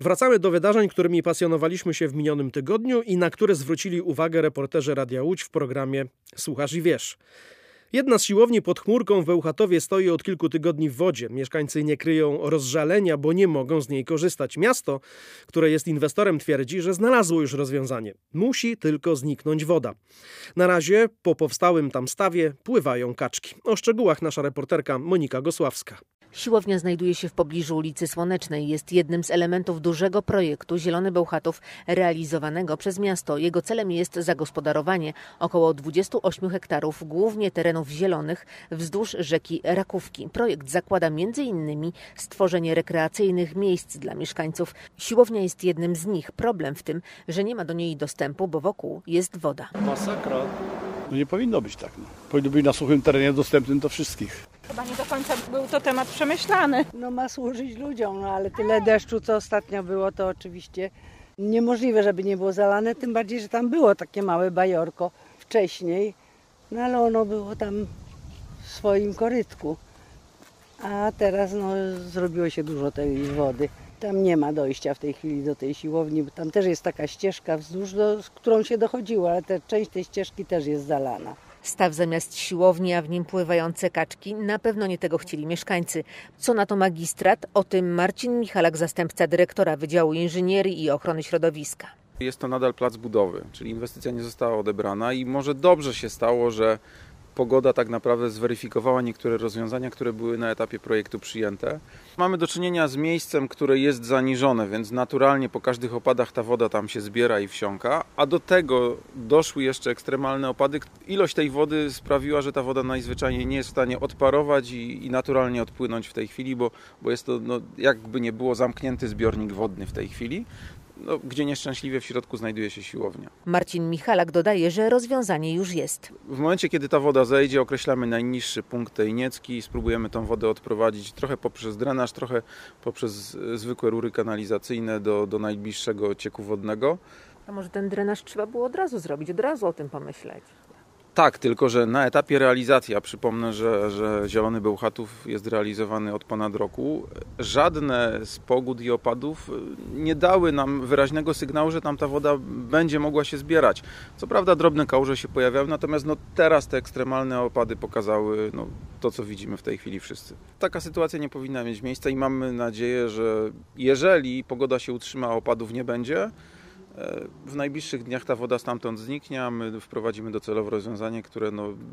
Wracamy do wydarzeń, którymi pasjonowaliśmy się w minionym tygodniu i na które zwrócili uwagę reporterzy Radia Łódź w programie Słuchasz i wiesz. Jedna z siłowni pod chmurką w Bełchatowie stoi od kilku tygodni w wodzie. Mieszkańcy nie kryją rozżalenia, bo nie mogą z niej korzystać. Miasto, które jest inwestorem, twierdzi, że znalazło już rozwiązanie. Musi tylko zniknąć woda. Na razie po powstałym tam stawie pływają kaczki. O szczegółach nasza reporterka Monika Gosławska. Siłownia znajduje się w pobliżu ulicy Słonecznej. Jest jednym z elementów dużego projektu Zielony Bełchatów realizowanego przez miasto. Jego celem jest zagospodarowanie około 28 hektarów, głównie terenów zielonych wzdłuż rzeki Rakówki. Projekt zakłada m.in. stworzenie rekreacyjnych miejsc dla mieszkańców. Siłownia jest jednym z nich. Problem w tym, że nie ma do niej dostępu, bo wokół jest woda. Masakra. No nie powinno być tak. Powinno być na suchym terenie dostępnym do wszystkich. Chyba nie do końca był to temat przemyślany. No ma służyć ludziom, ale tyle deszczu, co ostatnio było, to oczywiście niemożliwe, żeby nie było zalane. Tym bardziej, że tam było takie małe bajorko wcześniej, no ale ono było tam w swoim korytku. A teraz zrobiło się dużo tej wody. Tam nie ma dojścia w tej chwili do tej siłowni, bo tam też jest taka ścieżka wzdłuż, z którą się dochodziło, ale część tej ścieżki też jest zalana. Staw zamiast siłowni, a w nim pływające kaczki. Na pewno nie tego chcieli mieszkańcy. Co na to magistrat? O tym Marcin Michalak, zastępca dyrektora Wydziału Inżynierii i Ochrony Środowiska. Jest to nadal plac budowy, czyli inwestycja nie została odebrana i może dobrze się stało, że pogoda tak naprawdę zweryfikowała niektóre rozwiązania, które były na etapie projektu przyjęte. Mamy do czynienia z miejscem, które jest zaniżone, więc naturalnie po każdych opadach ta woda tam się zbiera i wsiąka, a do tego doszły jeszcze ekstremalne opady. Ilość tej wody sprawiła, że ta woda najzwyczajniej nie jest w stanie odparować i naturalnie odpłynąć w tej chwili, bo jest to jakby nie było zamknięty zbiornik wodny w tej chwili. Gdzie nieszczęśliwie w środku znajduje się siłownia. Marcin Michalak dodaje, że rozwiązanie już jest. W momencie, kiedy ta woda zejdzie, określamy najniższy punkt tej niecki i spróbujemy tą wodę odprowadzić trochę poprzez drenaż, trochę poprzez zwykłe rury kanalizacyjne do najbliższego cieku wodnego. A może ten drenaż trzeba było od razu zrobić, od razu o tym pomyśleć? Tak, tylko że na etapie realizacji, a przypomnę, że Zielony Bełchatów jest realizowany od ponad roku, żadne z pogód i opadów nie dały nam wyraźnego sygnału, że tam ta woda będzie mogła się zbierać. Co prawda drobne kałuże się pojawiały, natomiast teraz te ekstremalne opady pokazały to, co widzimy w tej chwili wszyscy. Taka sytuacja nie powinna mieć miejsca i mamy nadzieję, że jeżeli pogoda się utrzyma, a opadów nie będzie, w najbliższych dniach ta woda stamtąd zniknie, a my wprowadzimy docelowo rozwiązanie, które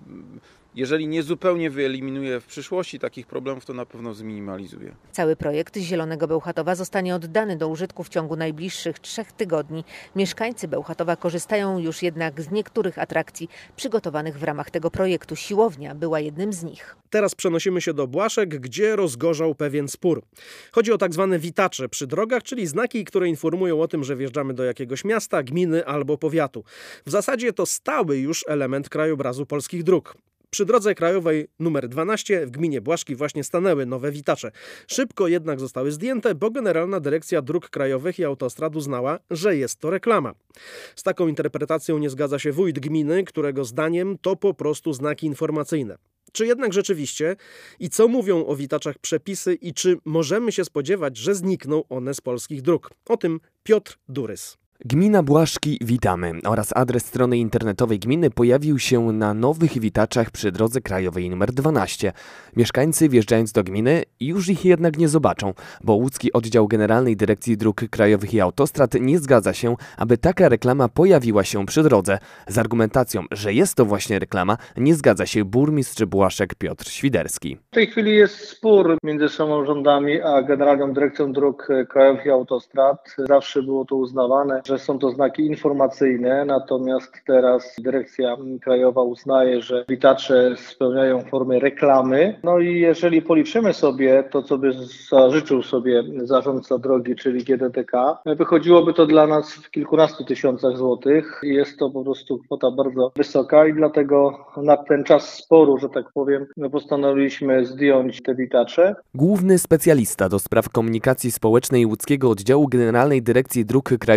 jeżeli nie zupełnie wyeliminuje w przyszłości takich problemów, to na pewno zminimalizuje. Cały projekt Zielonego Bełchatowa zostanie oddany do użytku w ciągu najbliższych 3 tygodni. Mieszkańcy Bełchatowa korzystają już jednak z niektórych atrakcji przygotowanych w ramach tego projektu. Siłownia była jednym z nich. Teraz przenosimy się do Błaszek, gdzie rozgorzał pewien spór. Chodzi o tak zwane witacze przy drogach, czyli znaki, które informują o tym, że wjeżdżamy do jakiegoś miasta, gminy albo powiatu. W zasadzie to stały już element krajobrazu polskich dróg. Przy drodze krajowej nr 12 w gminie Błaszki właśnie stanęły nowe witacze. Szybko jednak zostały zdjęte, bo Generalna Dyrekcja Dróg Krajowych i Autostrad uznała, że jest to reklama. Z taką interpretacją nie zgadza się wójt gminy, którego zdaniem to po prostu znaki informacyjne. Czy jednak rzeczywiście? I co mówią o witaczach przepisy i czy możemy się spodziewać, że znikną one z polskich dróg? O tym Piotr Durys. Gmina Błaszki witamy oraz adres strony internetowej gminy pojawił się na nowych witaczach przy drodze krajowej nr 12. Mieszkańcy wjeżdżając do gminy już ich jednak nie zobaczą, bo łódzki oddział Generalnej Dyrekcji Dróg Krajowych i Autostrad nie zgadza się, aby taka reklama pojawiła się przy drodze. Z argumentacją, że jest to właśnie reklama, nie zgadza się burmistrz Błaszek Piotr Świderski. W tej chwili jest spór między samorządami a Generalną Dyrekcją Dróg Krajowych i Autostrad. Zawsze było to uznawane, że są to znaki informacyjne, natomiast teraz Dyrekcja Krajowa uznaje, że witacze spełniają formę reklamy. No i jeżeli policzymy sobie to, co by zażyczył sobie zarządca drogi, czyli GDDK, wychodziłoby to dla nas w kilkunastu tysiącach złotych. Jest to po prostu kwota bardzo wysoka i dlatego na ten czas sporu, że tak powiem, postanowiliśmy zdjąć te witacze. Główny specjalista do spraw komunikacji społecznej łódzkiego oddziału Generalnej Dyrekcji Dróg Krajowych i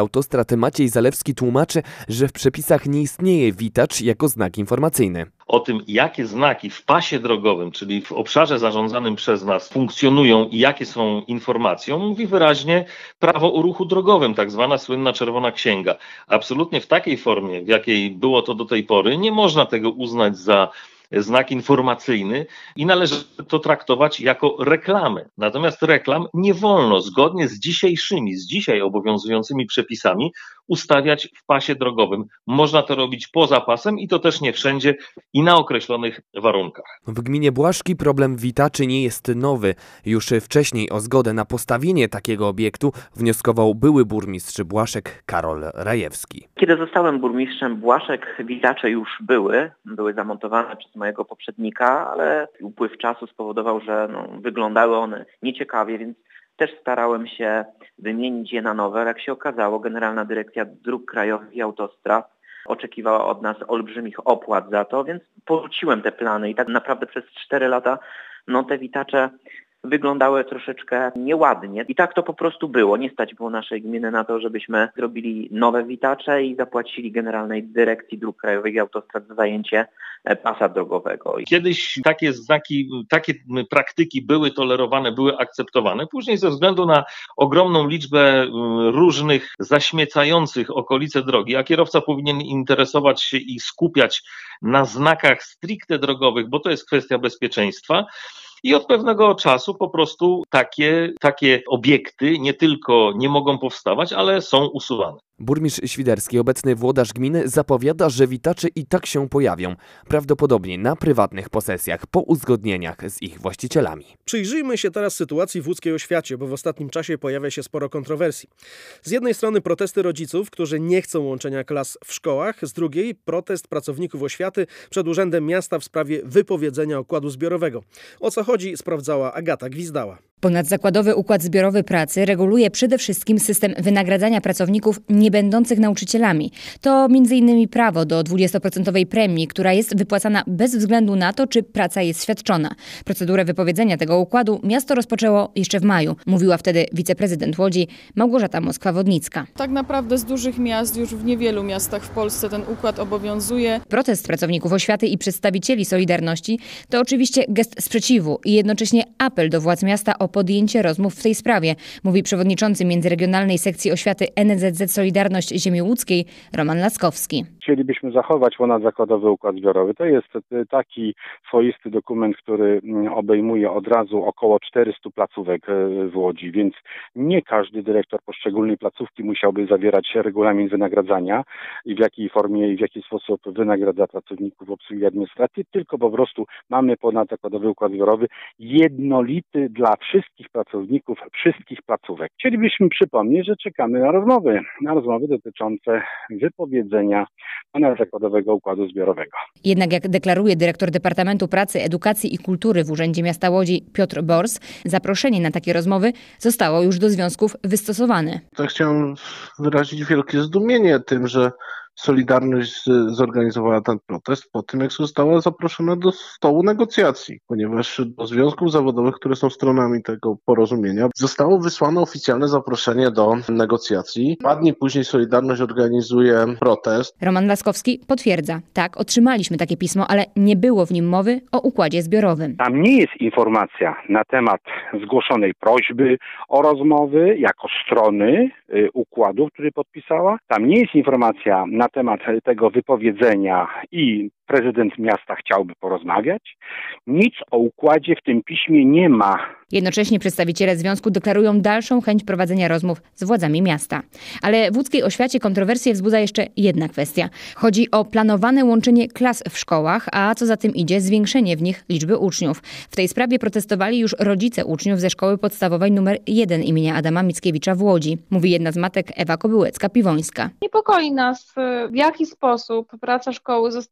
Autostrad Maciej Zalewski tłumaczy, że w przepisach nie istnieje witacz jako znak informacyjny. O tym, jakie znaki w pasie drogowym, czyli w obszarze zarządzanym przez nas funkcjonują i jakie są informacją, mówi wyraźnie prawo o ruchu drogowym, tak zwana słynna czerwona księga. Absolutnie w takiej formie, w jakiej było to do tej pory, nie można tego uznać za znak informacyjny i należy to traktować jako reklamy. Natomiast reklam nie wolno zgodnie z dzisiaj obowiązującymi przepisami ustawiać w pasie drogowym. Można to robić poza pasem i to też nie wszędzie i na określonych warunkach. W gminie Błaszki problem witaczy nie jest nowy. Już wcześniej o zgodę na postawienie takiego obiektu wnioskował były burmistrz Błaszek Karol Rajewski. Kiedy zostałem burmistrzem Błaszek, witacze już były zamontowane przez mojego poprzednika, ale upływ czasu spowodował, że wyglądały one nieciekawie, więc też starałem się wymienić je na nowe. Jak się okazało, Generalna Dyrekcja Dróg Krajowych i Autostrad oczekiwała od nas olbrzymich opłat za to, więc porzuciłem te plany i tak naprawdę przez 4 lata te witacze wyglądały troszeczkę nieładnie. I tak to po prostu było. Nie stać było naszej gminy na to, żebyśmy zrobili nowe witacze i zapłacili Generalnej Dyrekcji Dróg Krajowych i Autostrad za zajęcie pasa drogowego. Kiedyś takie znaki, takie praktyki były tolerowane, były akceptowane. Później ze względu na ogromną liczbę różnych zaśmiecających okolice drogi, a kierowca powinien interesować się i skupiać na znakach stricte drogowych, bo to jest kwestia bezpieczeństwa. I od pewnego czasu po prostu takie obiekty nie tylko nie mogą powstawać, ale są usuwane. Burmistrz Świderski, obecny włodarz gminy, zapowiada, że witacze i tak się pojawią. Prawdopodobnie na prywatnych posesjach, po uzgodnieniach z ich właścicielami. Przyjrzyjmy się teraz sytuacji w łódzkiej oświacie, bo w ostatnim czasie pojawia się sporo kontrowersji. Z jednej strony protesty rodziców, którzy nie chcą łączenia klas w szkołach, z drugiej protest pracowników oświaty przed Urzędem Miasta w sprawie wypowiedzenia układu zbiorowego. O co chodzi, sprawdzała Agata Gwizdała. Ponadzakładowy układ zbiorowy pracy reguluje przede wszystkim system wynagradzania pracowników nie będących nauczycielami. To m.in. prawo do 20% premii, która jest wypłacana bez względu na to, czy praca jest świadczona. Procedurę wypowiedzenia tego układu miasto rozpoczęło jeszcze w maju. Mówiła wtedy wiceprezydent Łodzi Małgorzata Moskwa-Wodnicka. Tak naprawdę z dużych miast już w niewielu miastach w Polsce ten układ obowiązuje. Protest pracowników oświaty i przedstawicieli Solidarności to oczywiście gest sprzeciwu i jednocześnie apel do władz miasta o podjęcie rozmów w tej sprawie, mówi przewodniczący Międzyregionalnej Sekcji Oświaty NSZZ Solidarność Ziemi Łódzkiej Roman Laskowski. Chcielibyśmy zachować ponadzakładowy układ zbiorowy. To jest taki swoisty dokument, który obejmuje od razu około 400 placówek w Łodzi, więc nie każdy dyrektor poszczególnej placówki musiałby zawierać regulamin wynagradzania i w jakiej formie i w jaki sposób wynagradza pracowników obsługi administracji, tylko po prostu mamy ponadzakładowy układ zbiorowy jednolity dla wszystkich pracowników, wszystkich placówek. Chcielibyśmy przypomnieć, że czekamy na rozmowy dotyczące wypowiedzenia ponadzakładowego układu zbiorowego. Jednak jak deklaruje dyrektor Departamentu Pracy, Edukacji i Kultury w Urzędzie Miasta Łodzi Piotr Bors, zaproszenie na takie rozmowy zostało już do związków wystosowane. To chciałem wyrazić wielkie zdumienie tym, że Solidarność zorganizowała ten protest po tym, jak została zaproszona do stołu negocjacji, ponieważ do związków zawodowych, które są stronami tego porozumienia, zostało wysłane oficjalne zaproszenie do negocjacji. 2 dni później Solidarność organizuje protest. Roman Laskowski potwierdza, tak, otrzymaliśmy takie pismo, ale nie było w nim mowy o układzie zbiorowym. Tam nie jest informacja na temat zgłoszonej prośby o rozmowy jako strony układu, który podpisała. Tam nie jest informacja na temat tego wypowiedzenia i prezydent miasta chciałby porozmawiać. Nic o układzie w tym piśmie nie ma. Jednocześnie przedstawiciele związku deklarują dalszą chęć prowadzenia rozmów z władzami miasta. Ale w łódzkiej oświacie kontrowersje wzbudza jeszcze jedna kwestia. Chodzi o planowane łączenie klas w szkołach, a co za tym idzie zwiększenie w nich liczby uczniów. W tej sprawie protestowali już rodzice uczniów ze szkoły podstawowej nr 1 imienia Adama Mickiewicza w Łodzi. Mówi jedna z matek Ewa Kobyłecka-Piwońska. Niepokoi nas, w jaki sposób praca szkoły zostanie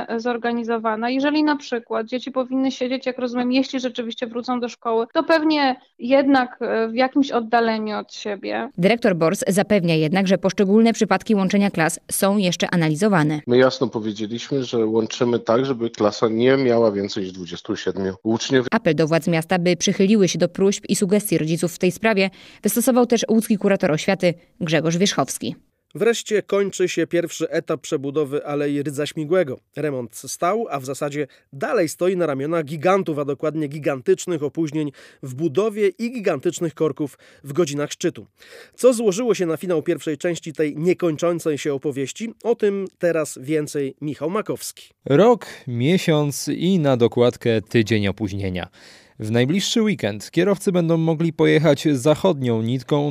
dobrze zorganizowana. Jeżeli na przykład dzieci powinny siedzieć, jak rozumiem, jeśli rzeczywiście wrócą do szkoły, to pewnie jednak w jakimś oddaleniu od siebie. Dyrektor Bors zapewnia jednak, że poszczególne przypadki łączenia klas są jeszcze analizowane. My jasno powiedzieliśmy, że łączymy tak, żeby klasa nie miała więcej niż 27 uczniów. Apel do władz miasta, by przychyliły się do próśb i sugestii rodziców w tej sprawie, wystosował też łódzki kurator oświaty Grzegorz Wierzchowski. Wreszcie kończy się pierwszy etap przebudowy Alei Rydza Śmigłego. Remont stał, a w zasadzie dalej stoi na ramionach gigantów, a dokładnie gigantycznych opóźnień w budowie i gigantycznych korków w godzinach szczytu. Co złożyło się na finał pierwszej części tej niekończącej się opowieści? O tym teraz więcej Michał Makowski. Rok, miesiąc i na dokładkę tydzień opóźnienia. W najbliższy weekend kierowcy będą mogli pojechać zachodnią nitką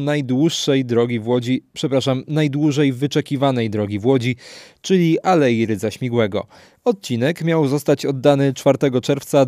najdłużej wyczekiwanej drogi w Łodzi, czyli Alei Rydza Śmigłego. Odcinek miał zostać oddany 4 czerwca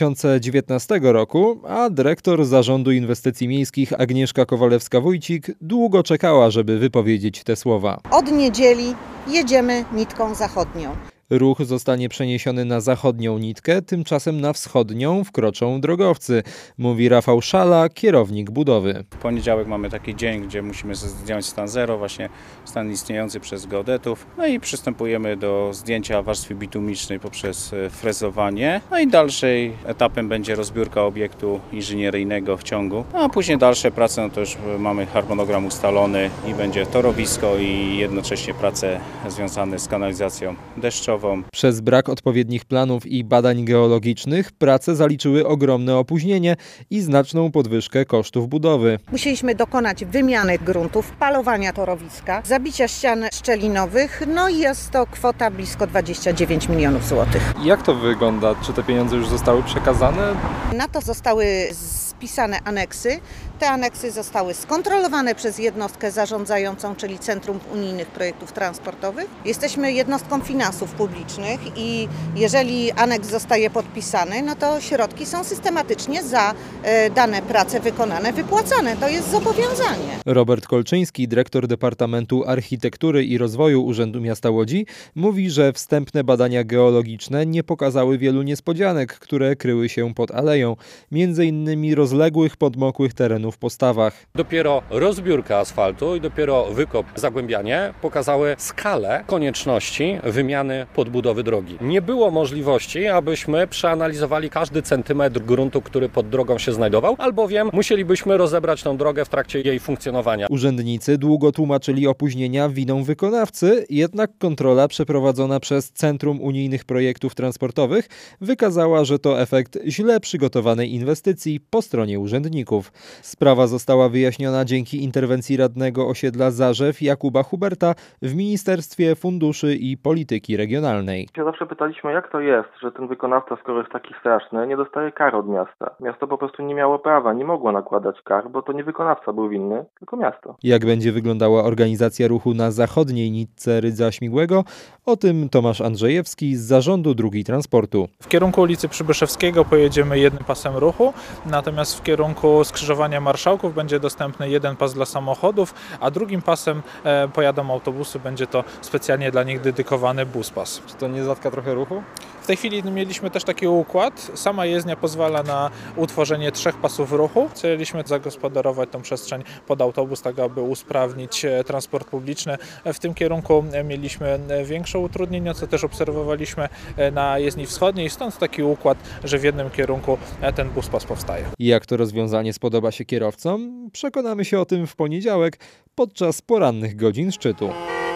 2019 roku, a dyrektor Zarządu Inwestycji Miejskich Agnieszka Kowalewska-Wójcik długo czekała, żeby wypowiedzieć te słowa. Od niedzieli jedziemy nitką zachodnią. Ruch zostanie przeniesiony na zachodnią nitkę, tymczasem na wschodnią wkroczą drogowcy, mówi Rafał Szala, kierownik budowy. W poniedziałek mamy taki dzień, gdzie musimy zdjąć stan zero, właśnie stan istniejący przez geodetów. No i przystępujemy do zdjęcia warstwy bitumicznej poprzez frezowanie. No i dalszym etapem będzie rozbiórka obiektu inżynieryjnego w ciągu. No a później dalsze prace, no to już mamy harmonogram ustalony i będzie torowisko i jednocześnie prace związane z kanalizacją deszczową. Przez brak odpowiednich planów i badań geologicznych prace zaliczyły ogromne opóźnienie i znaczną podwyżkę kosztów budowy. Musieliśmy dokonać wymiany gruntów, palowania torowiska, zabicia ścian szczelinowych, no i jest to kwota blisko 29 milionów złotych. Jak to wygląda? Czy te pieniądze już zostały przekazane? Na to zostały spisane aneksy. Te aneksy zostały skontrolowane przez jednostkę zarządzającą, czyli Centrum Unijnych Projektów Transportowych. Jesteśmy jednostką finansów publicznych i jeżeli aneks zostaje podpisany, no to środki są systematycznie za dane prace wykonane wypłacane. To jest zobowiązanie. Robert Kolczyński, dyrektor Departamentu Architektury i Rozwoju Urzędu Miasta Łodzi, mówi, że wstępne badania geologiczne nie pokazały wielu niespodzianek, które kryły się pod aleją, między innymi rozległych, podmokłych terenów po stawach. Dopiero rozbiórka asfaltu i dopiero wykop, zagłębianie pokazały skalę konieczności wymiany podbudowy drogi. Nie było możliwości, abyśmy przeanalizowali każdy centymetr gruntu, który pod drogą się znajdował, albowiem musielibyśmy rozebrać tę drogę w trakcie jej funkcjonowania. Urzędnicy długo tłumaczyli opóźnienia winą wykonawcy, jednak kontrola przeprowadzona przez Centrum Unijnych Projektów Transportowych wykazała, że to efekt źle przygotowanej inwestycji po stronie urzędników. Sprawa została wyjaśniona dzięki interwencji radnego osiedla Zarzew Jakuba Huberta w Ministerstwie Funduszy i Polityki Regionalnej. Zawsze pytaliśmy, jak to jest, że ten wykonawca, skoro jest taki straszny, nie dostaje kar od miasta. Miasto po prostu nie miało prawa, nie mogło nakładać kar, bo to nie wykonawca był winny, tylko miasto. Jak będzie wyglądała organizacja ruchu na zachodniej nitce Rydza Śmigłego? O tym Tomasz Andrzejewski z Zarządu Dróg Transportu. W kierunku ulicy Przybyszewskiego pojedziemy jednym pasem ruchu, natomiast w kierunku skrzyżowania Marszałków będzie dostępny jeden pas dla samochodów, a drugim pasem pojadą autobusy, będzie to specjalnie dla nich dedykowany buspas. Czy to nie zatka trochę ruchu? W tej chwili mieliśmy też taki układ. Sama jezdnia pozwala na utworzenie 3 pasów ruchu. Chcieliśmy zagospodarować tą przestrzeń pod autobus, tak aby usprawnić transport publiczny. W tym kierunku mieliśmy większe utrudnienia, co też obserwowaliśmy na jezdni wschodniej. Stąd taki układ, że w jednym kierunku ten buspas powstaje. Jak to rozwiązanie spodoba się kierowcom? Przekonamy się o tym w poniedziałek podczas porannych godzin szczytu.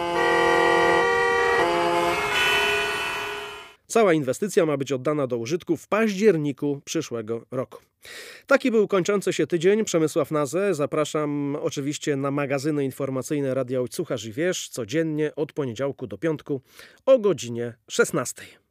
Cała inwestycja ma być oddana do użytku w październiku przyszłego roku. Taki był kończący się tydzień. Przemysław Nazę. Zapraszam oczywiście na magazyny informacyjne Radia Ojcucha Żywierz codziennie od poniedziałku do piątku o godzinie 16.